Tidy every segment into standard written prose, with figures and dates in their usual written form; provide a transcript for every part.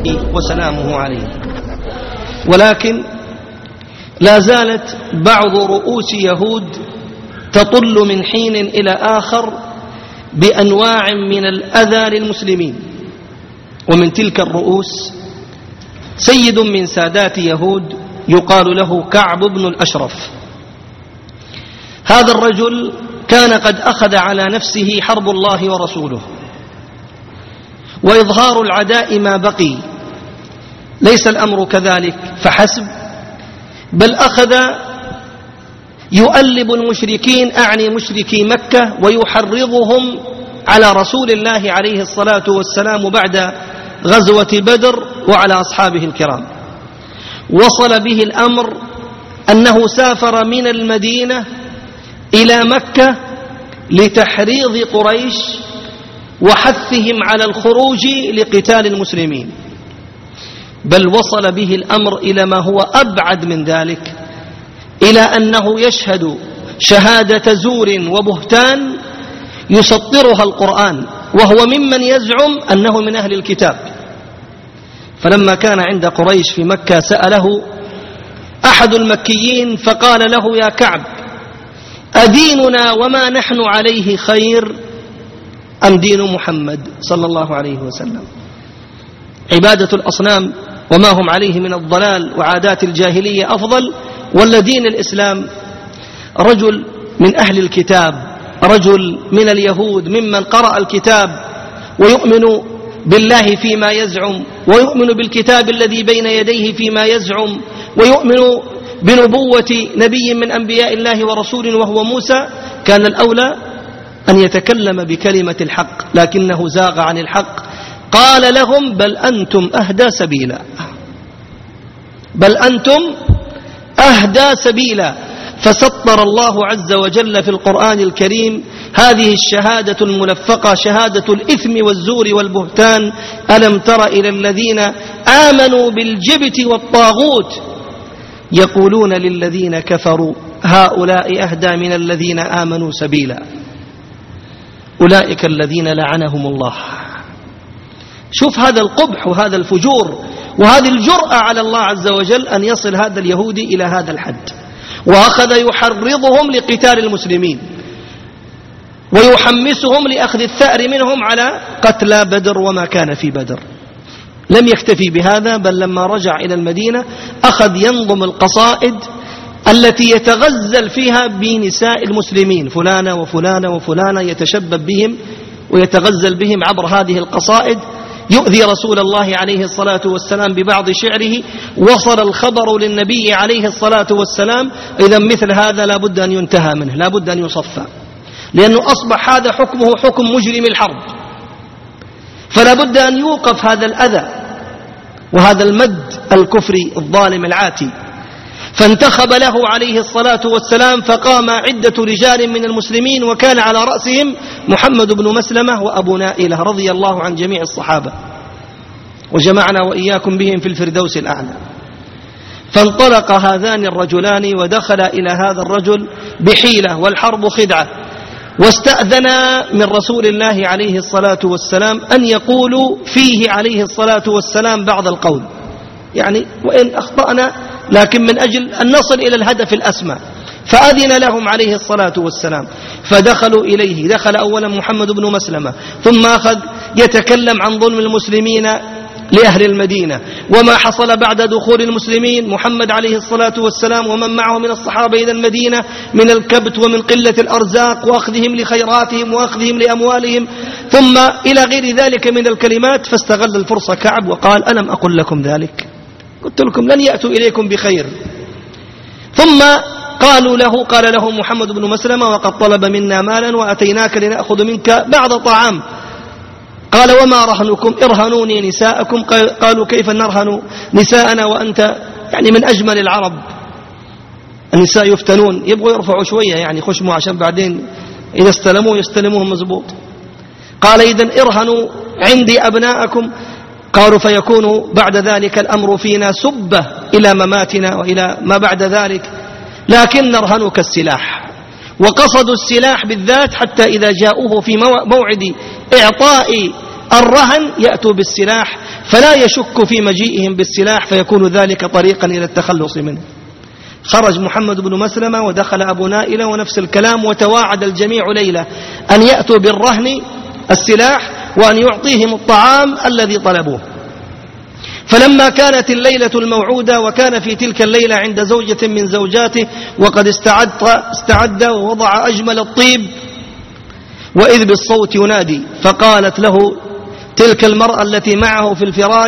وسلامه عليه. ولكن لا زالت بعض رؤوس يهود تطل من حين إلى آخر بأنواع من الأذى للمسلمين. ومن تلك الرؤوس سيد من سادات يهود يقال له كعب بن الأشرف. هذا الرجل كان قد أخذ على نفسه حرب الله ورسوله وإظهار العداء ما بقي. ليس الأمر كذلك فحسب، بل أخذ يؤلب المشركين، أعني مشركي مكة، ويحرضهم على رسول الله عليه الصلاة والسلام بعد غزوة بدر وعلى أصحابه الكرام. وصل به الأمر أنه سافر من المدينة إلى مكة لتحريض قريش وحثهم على الخروج لقتال المسلمين، بل وصل به الأمر إلى ما هو أبعد من ذلك، إلى أنه يشهد شهادة زور وبهتان يسطرها القرآن، وهو ممن يزعم أنه من أهل الكتاب. فلما كان عند قريش في مكة سأله أحد المكيين فقال له: يا كعب، أديننا وما نحن عليه خير أم دين محمد صلى الله عليه وسلم؟ عبادة الأصنام وما هم عليه من الضلال وعادات الجاهلية أفضل، ولا دين الإسلام؟ رجل من أهل الكتاب، رجل من اليهود ممن قرأ الكتاب ويؤمن بالله فيما يزعم، ويؤمن بالكتاب الذي بين يديه فيما يزعم، ويؤمن بنبوة نبي من أنبياء الله ورسول وهو موسى، كان الأولى أن يتكلم بكلمة الحق، لكنه زاغ عن الحق. قال لهم: بل أنتم أهدى سبيلا، بل أنتم أهدى سبيلا. فسطر الله عز وجل في القرآن الكريم هذه الشهادة الملفقة، شهادة الإثم والزور والبهتان: ألم تر إلى الذين آمنوا بالجبت والطاغوت يقولون للذين كفروا هؤلاء أهدى من الذين آمنوا سبيلا، أولئك الذين لعنهم الله. شوف هذا القبح وهذا الفجور وهذه الجرأة على الله عز وجل أن يصل هذا اليهودي إلى هذا الحد. وأخذ يحرضهم لقتال المسلمين ويحمسهم لأخذ الثأر منهم على قتلى بدر وما كان في بدر. لم يكتفي بهذا، بل لما رجع إلى المدينة أخذ ينظم القصائد التي يتغزل فيها بنساء المسلمين، فلانة وفلانة وفلانة، يتشبب بهم ويتغزل بهم عبر هذه القصائد، يؤذي رسول الله عليه الصلاة والسلام ببعض شعره. وصل الخبر للنبي عليه الصلاة والسلام: إذا مثل هذا لا بد أن ينتهى منه، لا بد أن يصفى، لأنه أصبح هذا حكمه حكم مجرم الحرب، فلا بد أن يوقف هذا الأذى وهذا المد الكفري الظالم العاتي. فانتخب له عليه الصلاة والسلام، فقام عدة رجال من المسلمين، وكان على رأسهم محمد بن مسلمة وأبو نائلة رضي الله عن جميع الصحابة، وجمعنا وإياكم بهم في الفردوس الأعلى. فانطلق هذان الرجلان ودخل إلى هذا الرجل بحيلة، والحرب خدعة، واستأذنا من رسول الله عليه الصلاة والسلام أن يقولوا فيه عليه الصلاة والسلام بعض القول، يعني وإن أخطأنا لكن من أجل أن نصل إلى الهدف الأسمى. فأذن لهم عليه الصلاة والسلام، فدخلوا إليه. دخل أولا محمد بن مسلمة، ثم أخذ يتكلم عن ظلم المسلمين لأهل المدينة وما حصل بعد دخول المسلمين محمد عليه الصلاة والسلام ومن معه من الصحابة إلى المدينة من الكبت ومن قلة الأرزاق وأخذهم لخيراتهم وأخذهم لأموالهم، ثم إلى غير ذلك من الكلمات. فاستغل الفرصة كعب وقال: ألم أقل لكم ذلك؟ قلت لكم لن يأتوا إليكم بخير. ثم قال له محمد بن مسلمة: وقد طلب منا مالا وأتيناك لنأخذ منك بعض طعام. قال: وما رهنكم؟ ارهنوني نساءكم. قالوا: كيف نرهن نساءنا وأنت يعني من أجمل العرب؟ النساء يفتنون، يبغوا يرفعوا شوية يعني خشموا عشان بعدين إذا يستلموهم مزبوط. قال: إذن ارهنوا عندي أبناءكم. قالوا: فيكون بعد ذلك الأمر فينا سبة إلى مماتنا وإلى ما بعد ذلك، لكن نرهنك السلاح. وقصدوا السلاح بالذات حتى إذا جاءوه في موعد إعطاء الرهن يأتوا بالسلاح، فلا يشك في مجيئهم بالسلاح فيكون ذلك طريقا إلى التخلص منه. خرج محمد بن مسلمة ودخل أبو نائلة ونفس الكلام، وتواعد الجميع ليلة أن يأتوا بالرهن السلاح وأن يعطيهم الطعام الذي طلبوه. فلما كانت الليلة الموعودة وكان في تلك الليلة عند زوجة من زوجاته وقد استعد ووضع أجمل الطيب، وإذ بالصوت ينادي، فقالت له تلك المرأة التي معه في الفراش: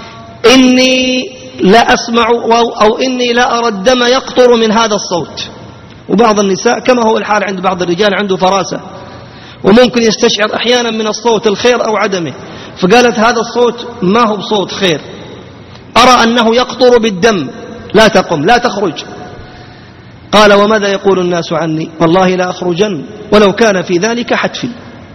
إني لا أسمع أو إني لا أرى الدم يقطر من هذا الصوت. وبعض النساء كما هو الحال عند بعض الرجال عنده فراسة وممكن يستشعر أحيانا من الصوت الخير أو عدمه، فقالت هذا الصوت ما هو بصوت خير، أرى أنه يقطر بالدم، لا تقم لا تخرج. قال: وماذا يقول الناس عني؟ والله لا أخرجن ولو كان في ذلك حتفي.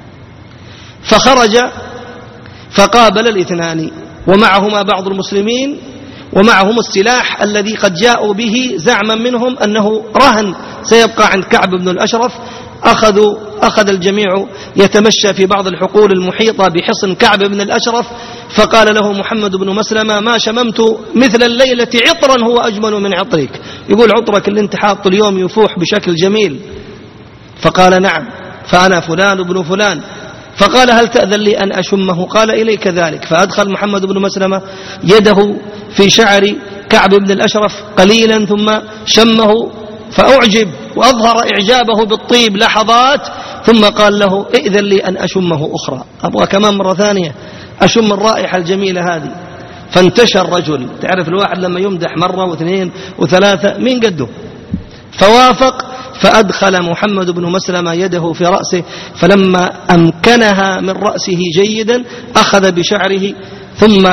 فخرج فقابل الاثنان ومعهما بعض المسلمين ومعهم السلاح الذي قد جاءوا به زعما منهم أنه رهن سيبقى عند كعب بن الأشرف. أخذ الجميع يتمشى في بعض الحقول المحيطة بحصن كعب بن الأشرف، فقال له محمد بن مسلمة: ما شممت مثل الليلة عطرا هو أجمل من عطرك. يقول عطرك اللي انت حاطه اليوم يفوح بشكل جميل. فقال: نعم، فأنا فلان بن فلان. فقال: هل تأذن لي أن أشمه؟ قال: إليك ذلك. فأدخل محمد بن مسلمة يده في شعر كعب بن الأشرف قليلا ثم شمه فأعجب وأظهر إعجابه بالطيب لحظات، ثم قال له: ائذن لي أن أشمه أخرى، أبغى كمان مرة ثانية أشم الرائحة الجميلة هذه. فانتشر رجل، تعرف الواحد لما يمدح مرة واثنين وثلاثة مين قده، فوافق. فأدخل محمد بن مسلمة يده في رأسه، فلما أمكنها من رأسه جيدا أخذ بشعره ثم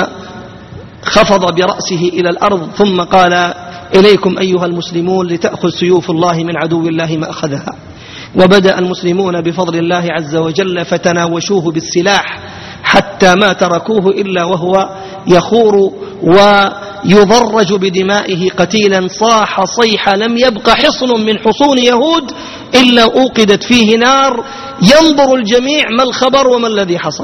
خفض برأسه إلى الأرض، ثم قال: إليكم أيها المسلمون لتأخذ سيوف الله من عدو الله ما أخذها. وبدأ المسلمون بفضل الله عز وجل فتناوشوه بالسلاح حتى ما تركوه إلا وهو يخور ويضرج بدمائه قتيلا. صاح صيحة لم يبق حصن من حصون يهود إلا أوقدت فيه نار، ينظر الجميع ما الخبر وما الذي حصل.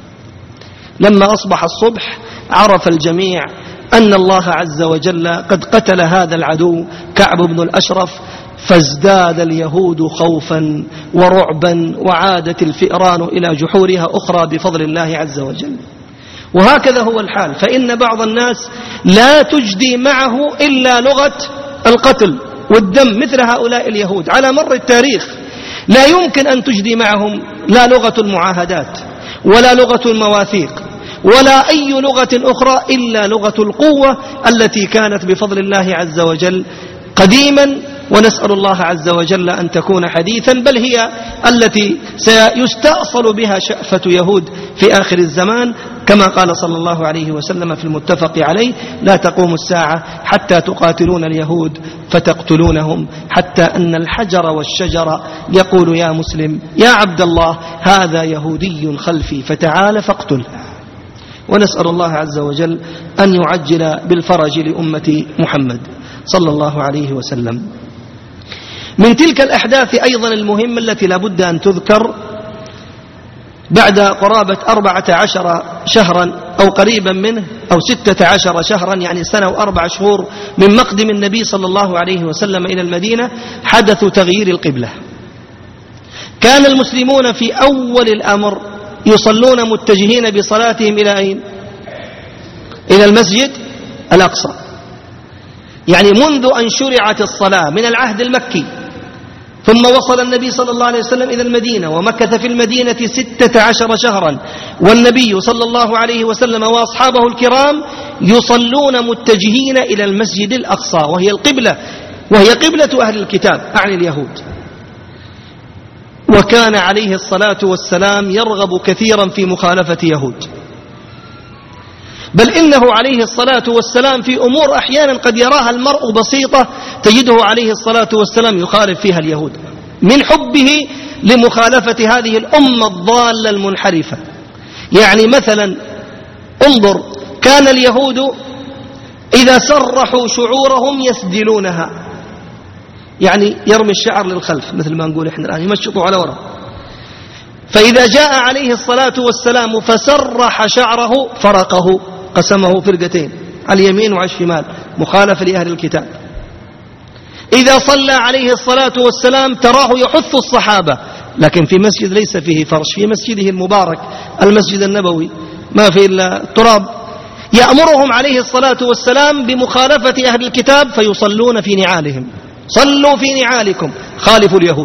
لما أصبح الصبح عرف الجميع أن الله عز وجل قد قتل هذا العدو كعب بن الأشرف، فازداد اليهود خوفا ورعبا وعادت الفئران إلى جحورها أخرى بفضل الله عز وجل. وهكذا هو الحال، فإن بعض الناس لا تجدي معه إلا لغة القتل والدم مثل هؤلاء اليهود على مر التاريخ. لا يمكن أن تجدي معهم لا لغة المعاهدات ولا لغة المواثيق ولا أي لغة أخرى إلا لغة القوة التي كانت بفضل الله عز وجل قديما، ونسأل الله عز وجل أن تكون حديثا، بل هي التي سيستأصل بها شأفة يهود في آخر الزمان، كما قال صلى الله عليه وسلم في المتفق عليه: لا تقوم الساعة حتى تقاتلون اليهود فتقتلونهم، حتى أن الحجر والشجر يقول يا مسلم يا عبد الله هذا يهودي خلفي فتعال فاقتله. ونسأل الله عز وجل أن يعجل بالفرج لأمة محمد صلى الله عليه وسلم. من تلك الأحداث أيضا المهمة التي لابد أن تذكر، بعد قرابة 14 شهرا أو قريبا منه أو 16 شهرا، يعني سنة و4 شهور من مقدم النبي صلى الله عليه وسلم إلى المدينة، حدث تغيير القبلة. كان المسلمون في أول الأمر يصلون متجهين بصلاتهم إلى أين؟ إلى المسجد الأقصى. يعني منذ أن شرعت الصلاة من العهد المكي، ثم وصل النبي صلى الله عليه وسلم إلى المدينة ومكث في المدينة 16 شهرا، والنبي صلى الله عليه وسلم وأصحابه الكرام يصلون متجهين إلى المسجد الأقصى، وهي القبلة، وهي قبلة أهل الكتاب عن اليهود. وكان عليه الصلاة والسلام يرغب كثيرا في مخالفة يهود، بل إنه عليه الصلاة والسلام في أمور أحيانا قد يراها المرء بسيطة تجده عليه الصلاة والسلام يخالف فيها اليهود من حبه لمخالفة هذه الأمة الضالة المنحرفة. يعني مثلا انظر، كان اليهود إذا سرحوا شعورهم يسدلونها، يعني يرمي الشعر للخلف مثل ما نقول إحنا الآن، يمشطوا على وراء. فإذا جاء عليه الصلاة والسلام فسرح شعره فرقه قسمه فرقتين، على اليمين وعلى الشمال، مخالفة لأهل الكتاب. إذا صلى عليه الصلاة والسلام تراه يحث الصحابة، لكن في مسجد ليس فيه فرش، في مسجده المبارك المسجد النبوي ما فيه إلا تراب، يأمرهم عليه الصلاة والسلام بمخالفة أهل الكتاب فيصلون في نعالهم. صلوا في نعالكم، خالفوا اليهود،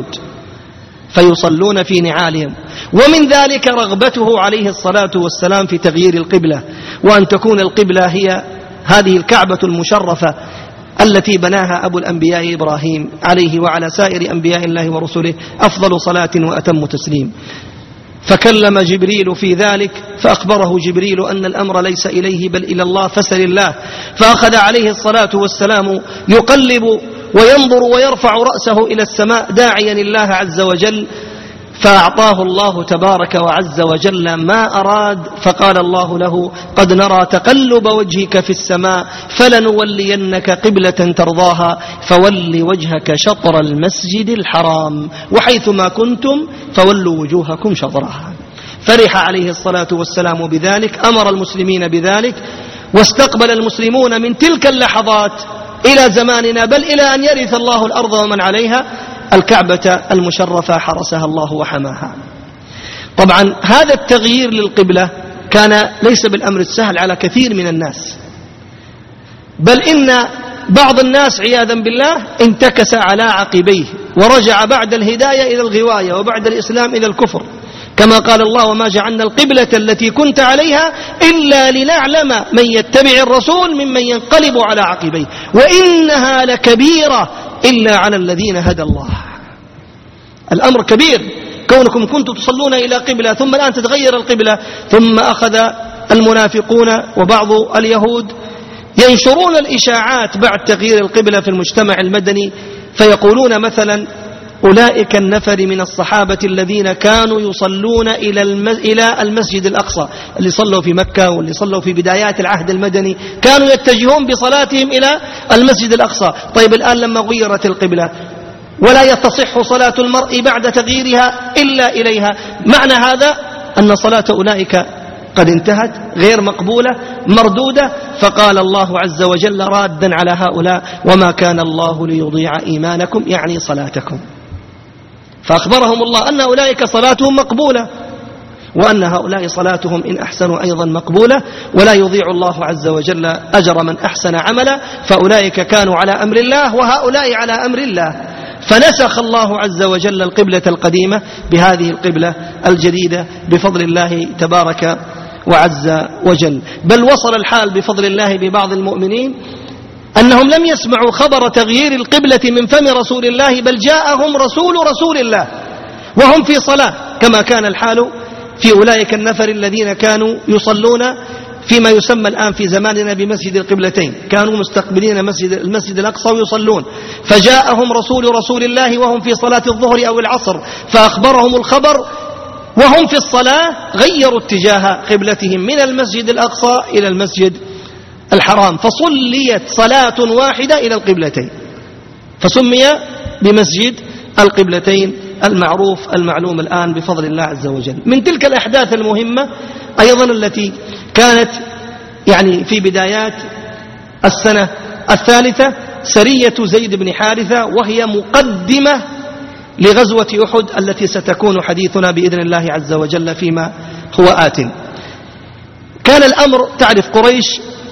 فيصلون في نعالهم. ومن ذلك رغبته عليه الصلاة والسلام في تغيير القبلة، وأن تكون القبلة هي هذه الكعبة المشرفة التي بناها أبو الأنبياء إبراهيم عليه وعلى سائر أنبياء الله ورسله أفضل صلاة وأتم تسليم. فكلم جبريل في ذلك، فأخبره جبريل أن الأمر ليس إليه بل إلى الله، فسل الله. فأخذ عليه الصلاة والسلام يقلب وينظر ويرفع رأسه إلى السماء داعيا الله عز وجل، فأعطاه الله تبارك وعز وجل ما أراد. فقال الله له: قد نرى تقلب وجهك في السماء فلنولينك قبلة ترضاها فول وجهك شطر المسجد الحرام وحيثما كنتم فولوا وجوهكم شطرها. فرح عليه الصلاة والسلام بذلك، أمر المسلمين بذلك، واستقبل المسلمون من تلك اللحظات إلى زماننا، بل إلى أن يرث الله الأرض ومن عليها الكعبة المشرفة حرسها الله وحماها. طبعا هذا التغيير للقبلة كان ليس بالأمر السهل على كثير من الناس، بل إن بعض الناس عياذا بالله انتكس على عقبيه ورجع بعد الهداية إلى الغواية وبعد الإسلام إلى الكفر، كما قال الله: وما جعلنا القبلة التي كنت عليها إلا لنعلم من يتبع الرسول ممن ينقلب على عقبيه وإنها لكبيرة إلا على الذين هدى الله. الأمر كبير كونكم كنتم تصلون إلى قبلة ثم الآن تتغير القبلة. ثم أخذ المنافقون وبعض اليهود ينشرون الإشاعات بعد تغيير القبلة في المجتمع المدني، فيقولون مثلا: أولئك النفر من الصحابة الذين كانوا يصلون إلى المسجد الأقصى، اللي صلوا في مكة واللي صلوا في بدايات العهد المدني كانوا يتجهون بصلاتهم إلى المسجد الأقصى. طيب الآن لما غيرت القبلة ولا يتصح صلاة المرء بعد تغييرها إلا إليها، معنى هذا أن صلاة أولئك قد انتهت، غير مقبولة، مردودة. فقال الله عز وجل رادا على هؤلاء: وما كان الله ليضيع إيمانكم، يعني صلاتكم. فأخبرهم الله أن أولئك صلاتهم مقبولة، وأن هؤلاء صلاتهم إن أحسنوا أيضا مقبولة، ولا يضيع الله عز وجل أجر من أحسن عملا. فأولئك كانوا على أمر الله وهؤلاء على أمر الله، فنسخ الله عز وجل القبلة القديمة بهذه القبلة الجديدة بفضل الله تبارك وعز وجل. بل وصل الحال بفضل الله ببعض المؤمنين أنهم لم يسمعوا خبر تغيير القبلة من فم رسول الله، بل جاءهم رسول الله وهم في صلاة، كما كان الحال في أولئك النفر الذين كانوا يصلون فيما يسمى الآن في زماننا بمسجد القبلتين، كانوا مستقبلين المسجد الأقصى ويصلون، فجاءهم رسول الله وهم في صلاة الظهر أو العصر، فأخبرهم الخبر وهم في الصلاة غيروا اتجاه قبلتهم من المسجد الأقصى إلى المسجد الحرام، فصليت صلاة واحدة إلى القبلتين، فسمي بمسجد القبلتين المعروف المعلوم الآن بفضل الله عز وجل. من تلك الأحداث المهمة أيضا التي كانت يعني في بدايات السنة الثالثة سرية زيد بن حارثة، وهي مقدمة لغزوة أحد التي ستكون حديثنا بإذن الله عز وجل فيما هو آت. كان الأمر، تعرف قريش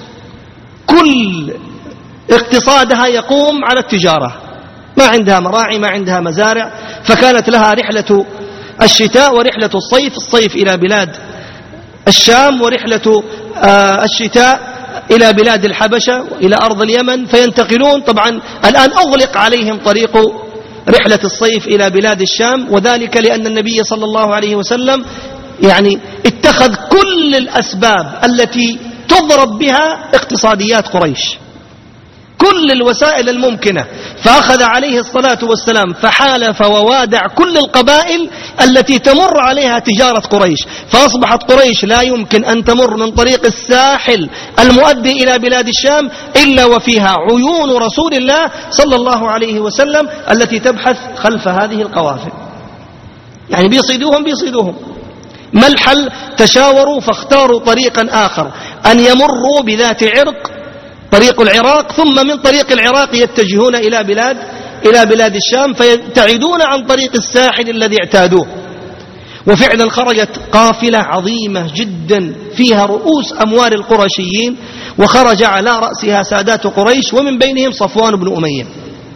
كل اقتصادها يقوم على التجارة، ما عندها مراعي، ما عندها مزارع، فكانت لها رحلة الشتاء ورحلة الصيف، الصيف إلى بلاد الشام، ورحلة الشتاء إلى بلاد الحبشة وإلى أرض اليمن، فينتقلون. طبعا الآن أغلق عليهم طريق رحلة الصيف إلى بلاد الشام، وذلك لأن النبي صلى الله عليه وسلم يعني اتخذ كل الأسباب التي تضرب بها اقتصاديات قريش، كل الوسائل الممكنة، فأخذ عليه الصلاة والسلام فحالف ووادع كل القبائل التي تمر عليها تجارة قريش، فأصبحت قريش لا يمكن أن تمر من طريق الساحل المؤدي إلى بلاد الشام إلا وفيها عيون رسول الله صلى الله عليه وسلم التي تبحث خلف هذه القوافل، يعني بيصيدوهم. ما الحل؟ تشاوروا فاختاروا طريقا آخر، أن يمروا بذات عرق طريق العراق، ثم من طريق العراق يتجهون إلى بلاد الشام، فيبتعدون عن طريق الساحل الذي اعتادوه. وفعلا خرجت قافلة عظيمة جدا فيها رؤوس أموال القرشيين، وخرج على رأسها سادات قريش، ومن بينهم صفوان بن أمية.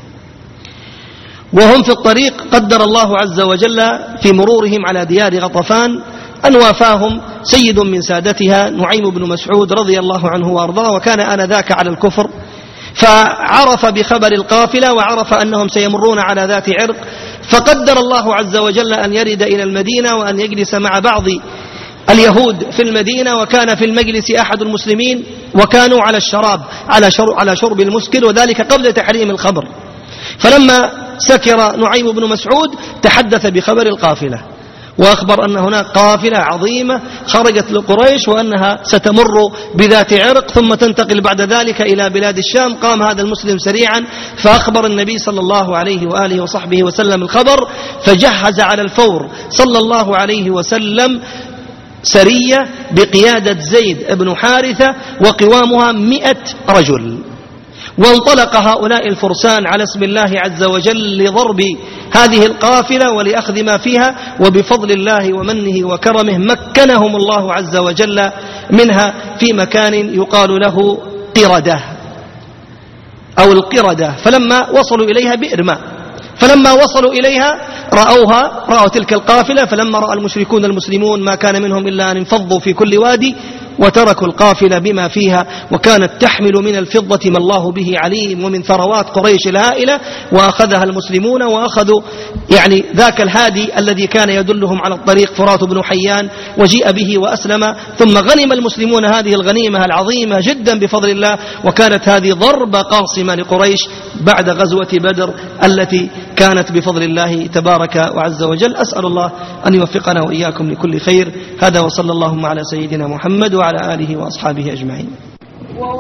وهم في الطريق قدر الله عز وجل في مرورهم على ديار غطفان أن وافاهم سيد من سادتها نعيم بن مسعود رضي الله عنه وأرضاه، وكان آنذاك على الكفر، فعرف بخبر القافلة وعرف أنهم سيمرون على ذات عرق، فقدر الله عز وجل أن يرد إلى المدينة وأن يجلس مع بعض اليهود في المدينة. وكان في المجلس أحد المسلمين وكانوا على الشراب على شرب المسكر، وذلك قبل تحريم الخمر. فلما سكر نعيم بن مسعود تحدث بخبر القافلة، وأخبر أن هناك قافلة عظيمة خرجت لقريش وأنها ستمر بذات عرق ثم تنتقل بعد ذلك إلى بلاد الشام. قام هذا المسلم سريعا فأخبر النبي صلى الله عليه وآله وصحبه وسلم الخبر، فجهز على الفور صلى الله عليه وسلم سرية بقيادة زيد بن حارثة وقوامها 100 رجل، وانطلق هؤلاء الفرسان على اسم الله عز وجل لضرب هذه القافلة ولأخذ ما فيها. وبفضل الله ومنه وكرمه مكنهم الله عز وجل منها في مكان يقال له قردة أو القردة. فلما وصلوا إليها بئر ماء، فلما وصلوا إليها رأوا تلك القافلة، فلما رأى المشركون المسلمون ما كان منهم إلا أن انفضوا في كل وادي وتركوا القافلة بما فيها، وكانت تحمل من الفضة ما الله به عليم ومن ثروات قريش الهائلة، وأخذها المسلمون وأخذوا ذاك الهادي الذي كان يدلهم على الطريق فرات بن حيان، وجيء به وأسلم. ثم غنم المسلمون هذه الغنيمة العظيمة جدا بفضل الله، وكانت هذه ضربة قاصمة لقريش بعد غزوة بدر التي كانت بفضل الله تبارك وعز وجل. أسأل الله أن يوفقنا وإياكم لكل خير. هذا وصلى اللهم على سيدنا محمد وعلى آله وأصحابه أجمعين.